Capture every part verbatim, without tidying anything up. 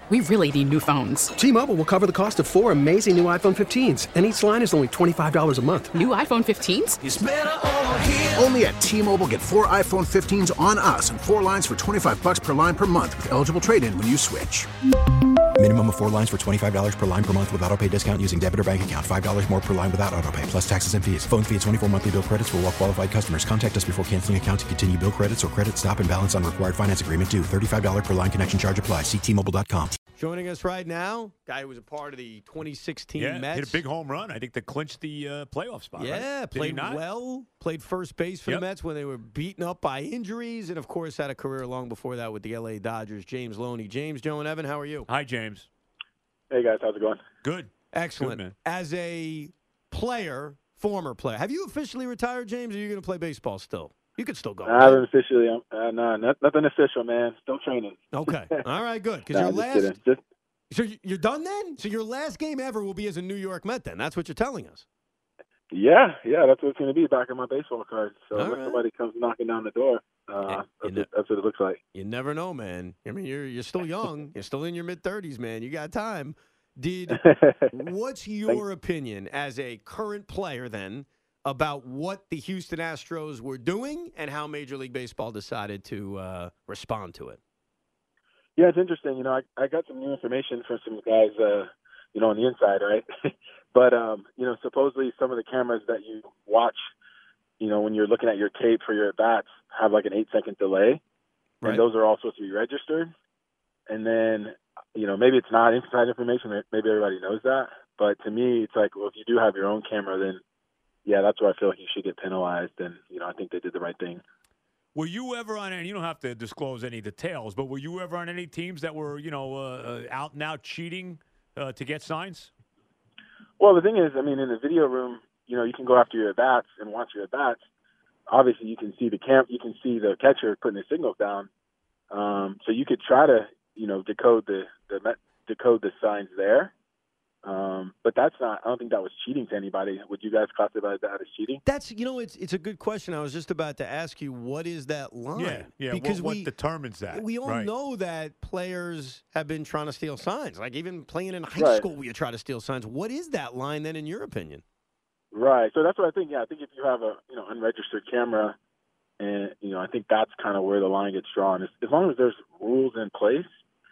we really need new phones. T-Mobile will cover the cost of four amazing new iPhone fifteens, and each line is only twenty-five dollars a month. New iPhone fifteens? It's better over here. Only at T-Mobile, get four iPhone fifteens on us and four lines for twenty-five bucks per line per month with eligible trade-in when you switch. Minimum of four lines for twenty-five dollars per line per month with autopay discount using debit or bank account. five dollars more per line without autopay, plus taxes and fees. Phone fee at twenty-four monthly bill credits for well qualified customers. Contact us before canceling account to continue bill credits or credit stop and balance on required finance agreement due. thirty-five dollars per line connection charge applies. See T Mobile dot com. Joining us right now, guy who was a part of the twenty sixteen yeah, Mets. hit a big home run. I think that clinched the uh, playoff spot. Yeah, right? played well, played first base for Yep. the Mets when they were beaten up by injuries, and, of course, had a career long before that with the L A Dodgers. James Loney. James, Joe, and Evan, how are you? Hi, James. Hey, guys. How's it going? Good. Excellent. Good, man. As a player, former player, have you officially retired, James, or are you going to play baseball still? You could still go. I haven't officially. Uh, no, not, nothing official, man. Still training. Okay. All right, good. Because Nah, your just last kidding. Just, So you- you're done then? So your last game ever will be as a New York Met then? That's what you're telling us. yeah, yeah, that's what it's going to be back in my baseball card. So All unless right. somebody comes knocking down the door, uh, You that's, know- what, that's what it looks like. You never know, man. I mean, you're you're still young. You're still in your mid thirties, man. You got time. Did what's your opinion as a current player then about what the Houston Astros were doing and how Major League Baseball decided to uh, respond to it? Yeah, it's interesting. You know, I, I got some new information from some guys, uh, you know, on the inside, right? but, um, you know, supposedly some of the cameras that you watch, you know, when you're looking at your tape for your at-bats have like an eight-second delay. Right. And those are all supposed to be registered. And then, you know, maybe it's not inside information. Maybe everybody knows that. But to me, it's like, well, if you do have your own camera, then, yeah, that's where I feel like you should get penalized. And, you know, I think they did the right thing. Were you ever on, and you don't have to disclose any details, but were you ever on any teams that were, you know, uh, out and out cheating uh, to get signs? Well, the thing is, I mean, in the video room, you know, you can go after your at-bats and watch your at-bats. Obviously, you can see the camp, you can see the catcher putting his signals down. Um, so you could try to, you know, decode the, the decode the signs there. Um, but that's not. I don't think that was cheating to anybody. Would you guys classify that as cheating? That's you know, it's it's a good question. I was just about to ask you, what is that line? Yeah, yeah. Because what, we what determines that? we all right. know that players have been trying to steal signs. Like even playing in high Right. school, you try to steal signs. What is that line then, in your opinion? Right. So that's what I think. Yeah, I think if you have a you know unregistered camera, and you know, I think that's kind of where the line gets drawn. As, as long as there's rules in place.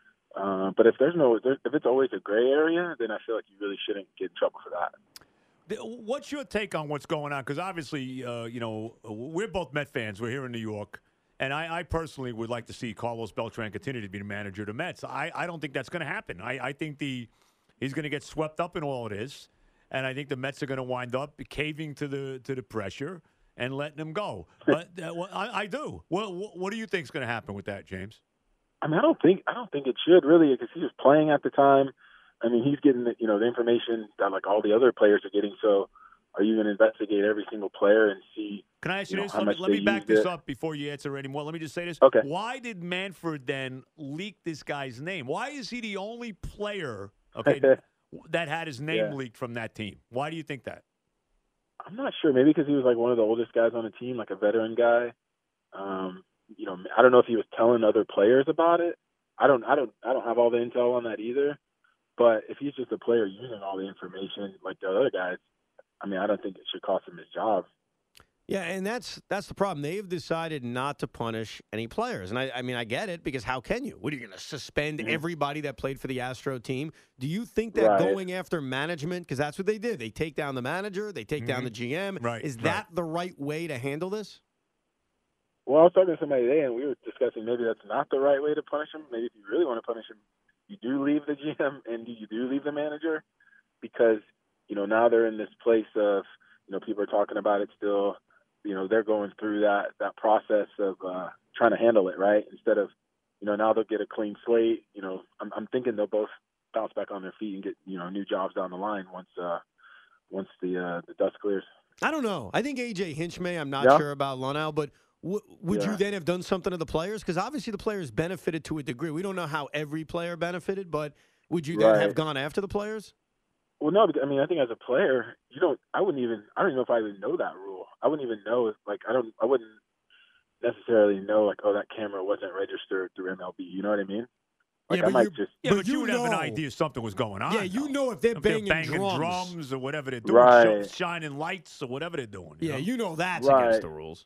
Uh, but if there's no, if it's always a gray area, then I feel like you really shouldn't get in trouble for that. What's your take on what's going on? Because obviously, uh, you know, we're both Met fans. We're here in New York. And I, I personally would like to see Carlos Beltran continue to be the manager of the Mets. I, I don't think that's going to happen. I, I think the he's going to get swept up in all it is. And I think the Mets are going to wind up caving to the to the pressure and letting him go. But uh, well, I, I do. What, what do you think is going to happen with that, James? I mean, I don't think I don't think it should really, because he was playing at the time. I mean, he's getting the, you know the information that like all the other players are getting. So, are you going to investigate every single player and see? Can I ask you, you know, this? how Let me, much let me they back used this it? up before you answer anymore. Let me just say this. Okay. Why did Manfred then leak this guy's name? Why is he the only player okay that had his name Yeah. leaked from that team? Why do you think that? I'm not sure. Maybe because he was like one of the oldest guys on the team, like a veteran guy. Um, you know, I don't know if he was telling other players about it. I don't, I don't, I don't have all the intel on that either. But if he's just a player using all the information like the other guys, I mean, I don't think it should cost him his job. Yeah, and that's that's the problem. They've decided not to punish any players. And I, I mean, I get it, because how can you? What, are you going to suspend Mhm. everybody that played for the Astro team? Do you think that Right. going after management, because that's what they did, they take down the manager, they take down Mhm. the G M. Right, Is right. that the right way to handle this? Well, I was talking to somebody today, and we were discussing maybe that's not the right way to punish him. Maybe if you really want to punish him, you do leave the G M and you do leave the manager, because, you know, now they're in this place of, you know, people are talking about it still. You know, they're going through that, that process of uh, trying to handle it, right? Instead of, you know, now they'll get a clean slate. You know, I'm, I'm thinking they'll both bounce back on their feet and get, you know, new jobs down the line once uh, once the uh, the dust clears. I don't know. I think A J Hinch may. I'm not Yeah. sure about Lunau, but w- would you Yeah. then have done something to the players? Because obviously the players benefited to a degree. We don't know how every player benefited, but would you then Right. have gone after the players? Well, no, but, I mean, I think as a player, you don't. I wouldn't even. I don't even know if I even know that rule. I wouldn't even know. If, like, I don't. I wouldn't necessarily know. Like, oh, that camera wasn't registered through M L B. You know what I mean? Like Yeah, I but might you- just Yeah, But but you you would have an know. idea something was going on. Yeah, you though. know if they're If they're banging, banging drums. drums or whatever they're doing, Right. show- shining lights or whatever they're doing. You Yeah, know? you know that's Right. against the rules.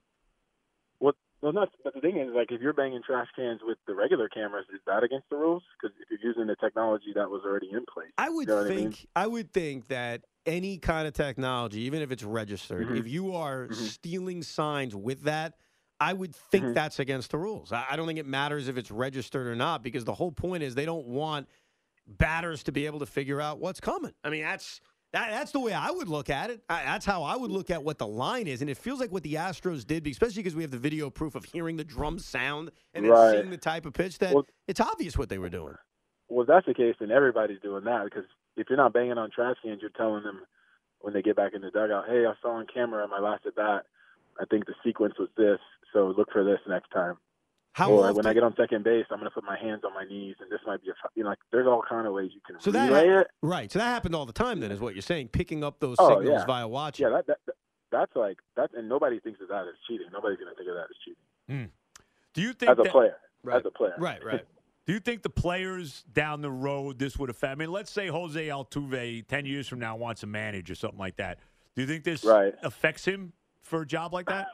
well, not. But the thing is, like, if you're banging trash cans with the regular cameras, is that against the rules? Because if you're using the technology that was already in place, I would you know what think I I, mean? would think that any kind of technology, even if it's registered, Mhm. if you are Mhm. stealing signs with that, I would think Mhm. that's against the rules. I, I don't think it matters if it's registered or not because the whole point is they don't want batters to be able to figure out what's coming. I mean, that's that, that's the way I would look at it. I, that's how I would look at what the line is, and it feels like what the Astros did, especially because we have the video proof of hearing the drum sound and then Right. seeing the type of pitch that Well- it's obvious what they were doing. Well, if that's the case, then everybody's doing that because if you're not banging on trash cans, you're telling them when they get back in the dugout, hey, I saw on camera my last at bat. I think the sequence was this, so look for this next time. How or often, when I get on second base, I'm going to put my hands on my knees, and this might be a, you know, like there's all kind of ways you can So that relay ha- it. right. So that happened all the time. Then is what you're saying, picking up those Oh, signals yeah. via watching. Yeah, that, that, that that's like that, and nobody thinks of that as cheating. Nobody's going to think of that as cheating Do you think as a that, player. Right. As a player, Right. Right. Do you think the players down the road this would affect? I mean, let's say Jose Altuve ten years from now wants to manage or something like that. Do you think this Right. affects him for a job like that?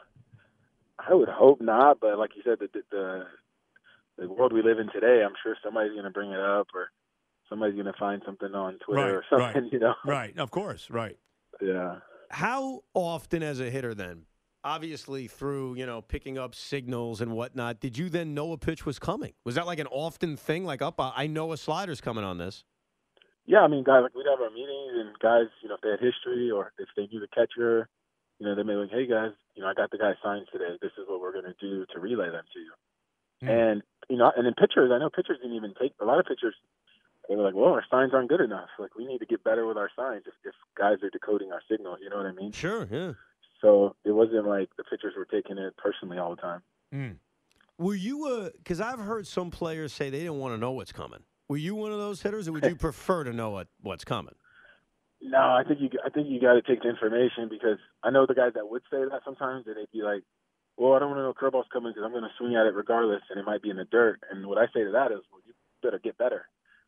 I would hope not, but like you said, the the, the world we live in today, I'm sure somebody's going to bring it up, or somebody's going to find something on Twitter Right, or something. right. You know, Right. Of course. Right. yeah. How often, as a hitter, then, obviously through you know picking up signals and whatnot, did you then know a pitch was coming? Was that like an often thing? Like, up, I know a slider's coming on this. Yeah, I mean, guys, like we'd have our meetings, and guys, you know, if they had history or if they knew the catcher, you know, they may be like, hey guys, you know, I got the guy's signs today. This is what we're going to do to relay them to you. Hmm. And you know, and then pitchers, I know pitchers didn't even take a lot of pitchers. They were like, well, our signs aren't good enough. Like, we need to get better with our signs if, if guys are decoding our signal. You know what I mean? Sure. Yeah. So it wasn't like the pitchers were taking it personally all the time. Mm. Were you a? Because I've heard some players say they didn't want to know what's coming. Were you one of those hitters, or would you prefer to know what, what's coming? No, I think you I think you got to take the information because I know the guys that would say that sometimes, and they'd be like, well, I don't want to know curveball's coming because I'm going to swing at it regardless, and it might be in the dirt. And what I say to that is, well, you better get better.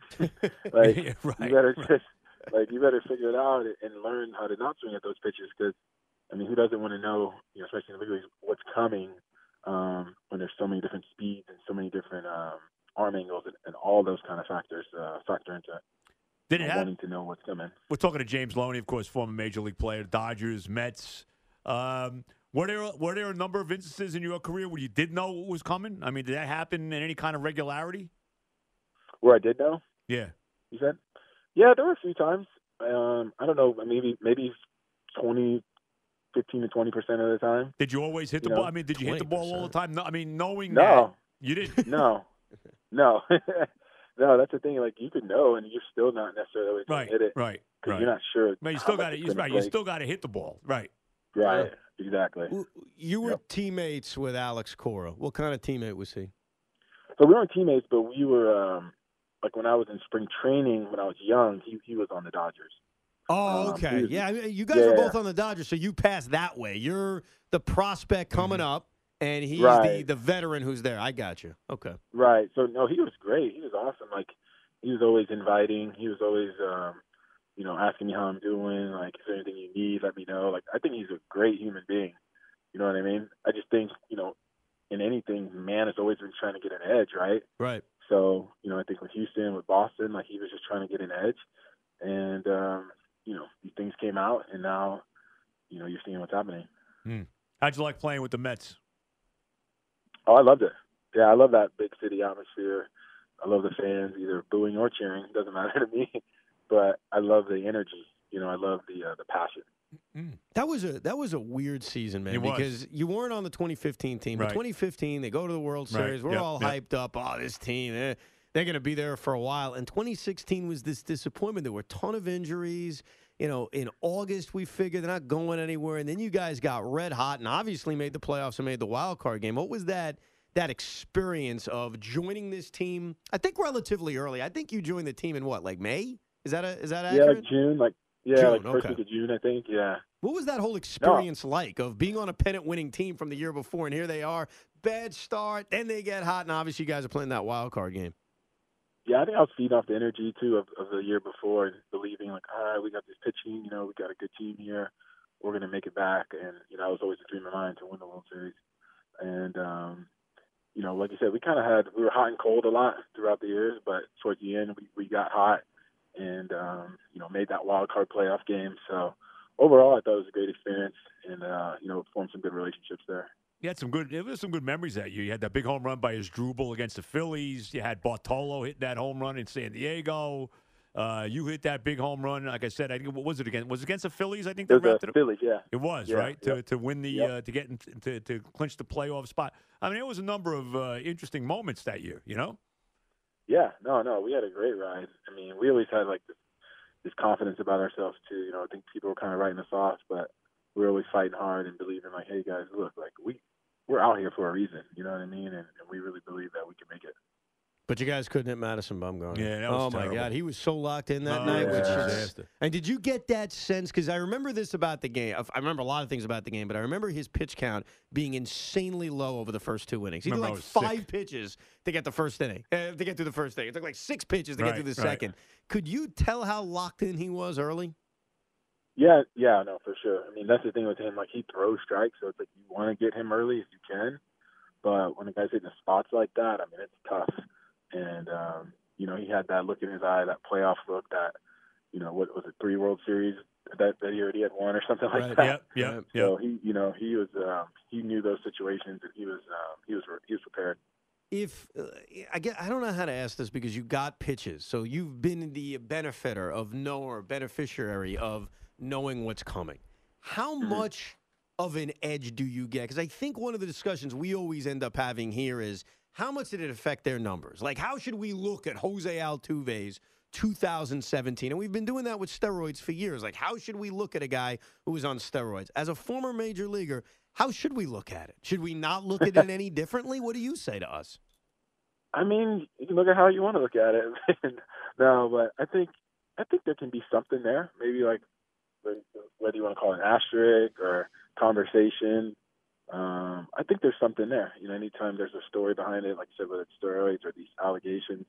like Yeah, right, you better right. just like you better figure it out and learn how to not swing at those pitches because I mean, who doesn't want to know, you know, especially in the big leagues, what's coming um, when there's so many different speeds and so many different um, arm angles and, and all those kind of factors uh, factor into Did it uh, happen? wanting to know what's coming. We're talking to James Loney, of course, former major league player, Dodgers, Mets. Um, were there were there a number of instances in your career where you did know what was coming? I mean, did that happen in any kind of regularity? Where I did know, Yeah. you said? Yeah, there were a few times. Um, I don't know, maybe maybe twenty, fifteen to twenty percent of the time. Did you always hit the You know, ball? I mean, did you hit the ball all the time? No, I mean, knowing No. that you didn't. No, no, no. That's the thing. Like you could know, and you're still not necessarily going Right, to hit it right, because right. you're not sure. But you how still much got to. it's You, gonna right, you break. still got to hit the ball. Right. Right. Exactly. W- You were Yep. teammates with Alex Cora. What kind of teammate was he? So we weren't teammates, but we were um, like when I was in spring training when I was young. He he was on the Dodgers. Oh, Um, okay. he was- yeah, I mean, you guys were yeah. both on the Dodgers, so you passed that way. You're the prospect coming up, and he's the, Right. the veteran who's there. I got you. Okay. Right. So no, he was great. He was awesome. Like he was always inviting. He was always um, you know, asking me how I'm doing. Like, is there anything you need? Let me know. Like, I think he's a great human being. You know what I mean? I just think, you know, in anything, man has always been trying to get an edge, right? Right. So, you know, I think with Houston, with Boston, like he was just trying to get an edge. And, um, you know, these things came out, and now, you know, you're seeing what's happening. Hmm. How'd you like playing with the Mets? Oh, I loved it. Yeah, I love that big city atmosphere. I love the fans, either booing or cheering. It doesn't matter to me. But I love the energy. You know, I love the uh, the passion. That was a that was a weird season, man, It was. because you weren't on the twenty fifteen team. But Right. twenty fifteen, they go to the World Right. Series. We're Yep, all yep. hyped up. Oh, this team, eh, they're going to be there for a while. And twenty sixteen was this disappointment. There were a ton of injuries. You know, in August, we figured they're not going anywhere. And then you guys got red hot and obviously made the playoffs and made the wild card game. What was that that experience of joining this team? I think relatively early. I think you joined the team in what, like May? Is that a, is that Yeah, accurate? like June, like yeah, June, like first okay. week of June, I think. Yeah. What was that whole experience like of being on a pennant-winning team from the year before, and here they are, bad start, then they get hot, and obviously you guys are playing that wild card game. Yeah, I think I was feeding off the energy, too, of, of the year before and believing, like, all right, we got this pitching, you know, we got a good team here. We're going to make it back. And, you know, it was always a dream of mine to win the World Series. And, um, you know, like you said, we kind of had – we were hot and cold a lot throughout the years, but towards the end we, we got hot and, um, you know, made that wild card playoff game. So, overall, I thought it was a great experience and, uh, you know, formed some good relationships there. You had some good. There was some good memories that year. You had that big home run by Asdrubal against the Phillies. You had Bartolo hitting that home run in San Diego. Uh, you hit that big home run. Like I said, I think what was it against? Was it against the Phillies? I think it they was wrapped the Phillies. Yeah, it was yeah, right yep. to to win the yep. uh, to get in, to to clinch the playoff spot. I mean, it was a number of uh, interesting moments that year. You know. Yeah. No. No. We had a great ride. I mean, we always had like this, this confidence about ourselves too. You know, I think people were kind of writing us off, but we were always fighting hard and believing, like, hey guys, look, like we. We're out here for a reason, you know what I mean? And, and we really believe that we can make it. But you guys couldn't hit Madison Bumgarner. Yeah, that was Oh, terrible. my God. He was so locked in that Oh, night. yeah. Which Yeah. is, Disaster. and did you get that sense? Because I remember this about the game. I remember a lot of things about the game, but I remember his pitch count being insanely low over the first two innings. He did Remember I like was five sick. pitches to get the first inning, uh, to get through the first inning. It took like six pitches to Right, get through the right. second. Could you tell how locked in he was early? Yeah, yeah, no, for sure. I mean, that's the thing with him. Like, he throws strikes, so it's like you want to get him early if you can. But when a guy's hitting the spots like that, I mean, it's tough. And, um, you know, he had that look in his eye, that playoff look, that, you know, what was it, three World Series that, that he already had won or something like Right, that. Yep. Yep. So Yep. he, you know, he was, um, he knew those situations, and he was, um, he was, he was prepared. If uh, I get, I don't know how to ask this because you got pitches, so you've been the benefiter of know or beneficiary of knowing what's coming. How Mm-hmm. much of an edge do you get? Because I think one of the discussions we always end up having here is how much did it affect their numbers? Like, how should we look at Jose Altuve's two thousand seventeen? And we've been doing that with steroids for years. Like, how should we look at a guy who was on steroids? As a former major leaguer, how should we look at it? Should we not look at it any differently? What do you say to us? I mean, you can look at how you want to look at it. No, but I think I think there can be something there. Maybe like whether you want to call it an asterisk or conversation. Um, I think there's something there. You know, anytime there's a story behind it, like you said, whether it's steroids or these allegations,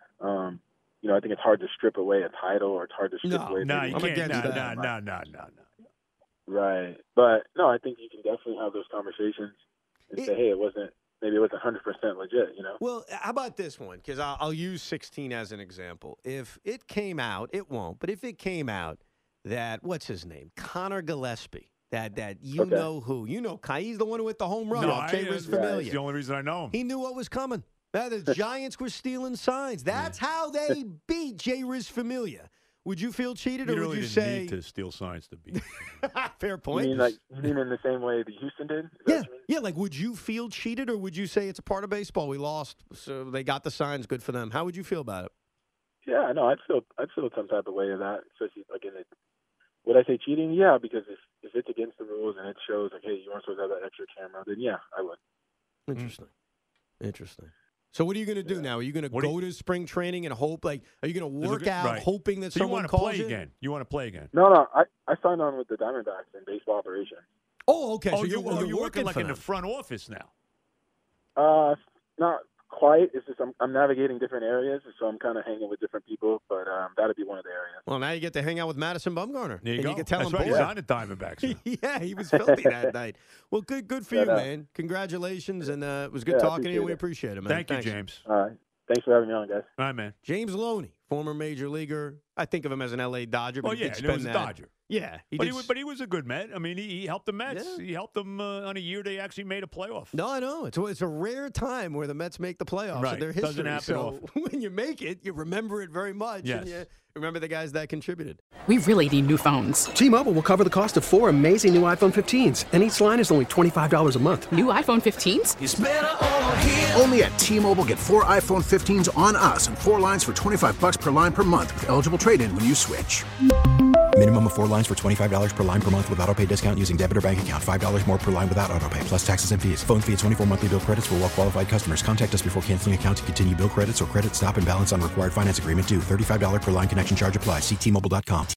um, you know, I think it's hard to strip away a title or it's hard to strip No, away. No, maybe you I'm one- can't. No, against no, that. no, no, no, no. Right. But no, I think you can definitely have those conversations and It- say, hey, it wasn't, maybe it wasn't one hundred percent legit, you know? Well, how about this one? Because I'll, I'll use sixteen as an example. If it came out, it won't, but if it came out that, what's his name? Connor Gillespie. That that you Okay. know who. You know, Kai, he's the one who hit the home run No, off I- Jay uh, Riz That's Familia. the only reason I know him. He knew what was coming. Now, the Giants were stealing signs. That's how they beat Jay Riz Familia. Would you feel cheated, You or really would you didn't say need to steal signs to beat. fair You point? mean like you mean in the same way that Houston did? Is that yeah, what you mean? yeah. Like, would you feel cheated, or would you say it's a part of baseball? We lost, so they got the signs. Good for them. How would you feel about it? Yeah, no, I'd feel I'd feel some type of way of that, especially like in the. Would I say cheating? Yeah, because if if it's against the rules and it shows like, hey, you weren't supposed to have that extra camera, then yeah, I would. Interesting. Interesting. So what are you going to do now? Are you going to What do go to spring training and hope, like, are you going to There's a work good- out right. hoping that So you someone want to calls play you? again? You want to play again? No, no, I, I signed on with the Diamondbacks in baseball operations. Oh, okay. Oh, so you, you're, oh, you're you're working like for in the them. front office now. Uh, not quite. It's just I'm, I'm navigating different areas, so I'm kind of hanging with different people. But um, that'd be one of the areas. Well, now you get to hang out with Madison Bumgarner. There you and go. you can tell That's him right. both. He's on the Diamondbacks. now. Yeah, he was filthy that night. Well, good good for Yeah, you, no. man. Congratulations, and uh, it was good Yeah, I talking to you. appreciate We it. appreciate it, man. Thank you, Thanks. James. All right. Thanks for having me on, guys. All right, man. James Loney, former major leaguer. I think of him as an L A Dodger, but Oh, he yeah, did and spend it was a that. Dodger. Yeah, he But did. he, was, but he was a good Met. I mean, he, he helped the Mets. Yeah. He helped them uh, on a year they actually made a playoff. No, I know. It's, it's a rare time where the Mets make the playoffs Right. in their Doesn't history. happen so often. when you make it, you remember it very much. Yes. And you remember the guys that contributed. We really need new phones. T-Mobile will cover the cost of four amazing new iPhone fifteens, and each line is only twenty-five dollars a month. New iPhone fifteens? Only at T-Mobile, get four iPhone fifteens on us and four lines for twenty-five bucks per line per month with eligible trade-in when you switch. Minimum of four lines for twenty-five dollars per line per month with autopay discount using debit or bank account. five dollars more per line without autopay, plus taxes and fees. Phone fee at twenty-four monthly bill credits for well-qualified customers. Contact us before canceling account to continue bill credits or credit stop and balance on required finance agreement due. thirty-five dollars per line connection charge applies. See T Mobile dot com.